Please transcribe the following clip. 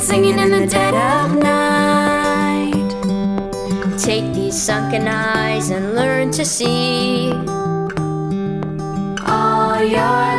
singing in the dead of night. Take these sunken eyes and learn to see all your